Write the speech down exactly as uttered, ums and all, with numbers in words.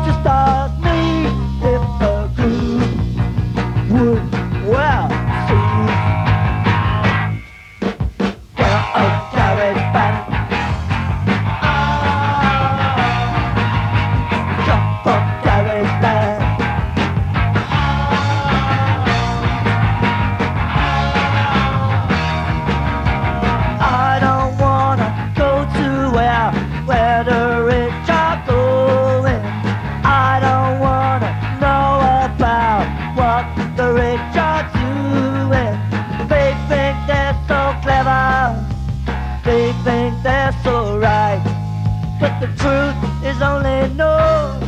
Just ask me if the groove would well suit. Well, a garage band, ah, jump up garage band. I don't wanna go to where where the rich are going. I don't wanna know about what the rich are doing. They think they're so clever, they think they're so right, but the truth is only known